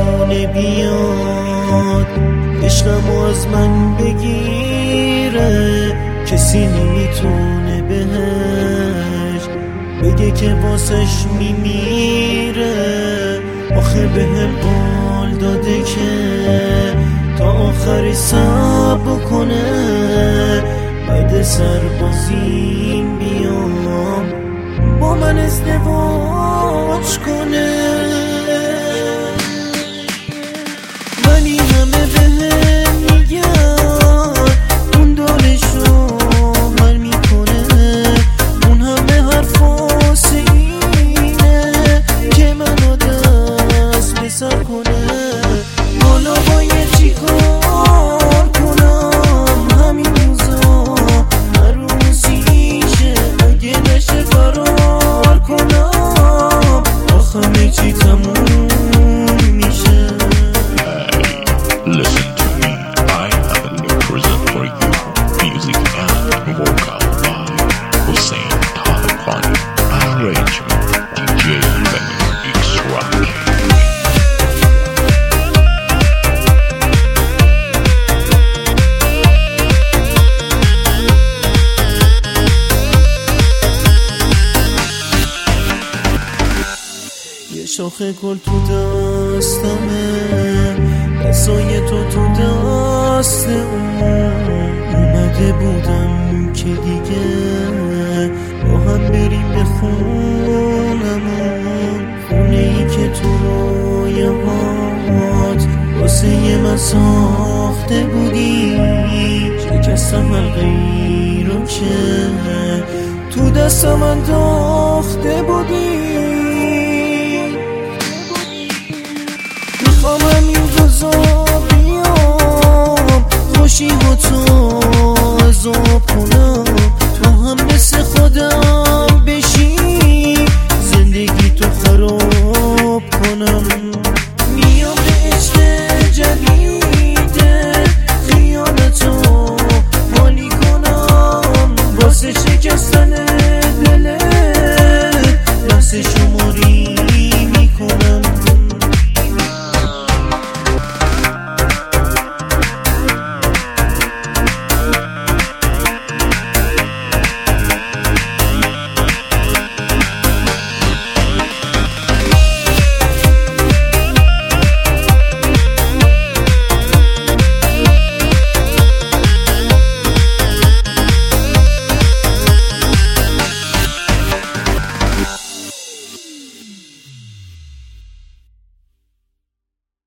نمیتونه بیاد عشقمو از من بگیره، کسی نمیتونه بهش بگه که واسش میمیره. آخه بهم قول داده که تا آخری صبر کنه، بعد سربازیم بیام با من ازدواج کنه. ولی همه بهم میگن اون دلشو حل میکنه، اون همه حرف واسه اینه که منو دست به سر کنه. حالا باید چی کار کنم؟ همین روزا هر روزیشه، اگه نشه فرار کنم آخه همه چی تموم میشه. Listen to me, I have a new present for you. Music and vocal by Hussein Talibani. Arrangement DJ Benny X-Rock. یه شاخه گل تو دستمه، دستای تو دست اون. اومده بودم که دیگه با هم بریم به خونمون، خونه ای که تو رویهات واسه من ساخته بودی. شکستم حلقه‌ای رو که تو دستم انداخته بودی. میخوام همین روزا بیام خوشی‌هاتو عذاب کنم، تو هم مثل خودم بشی زندگی تو خراب کنم.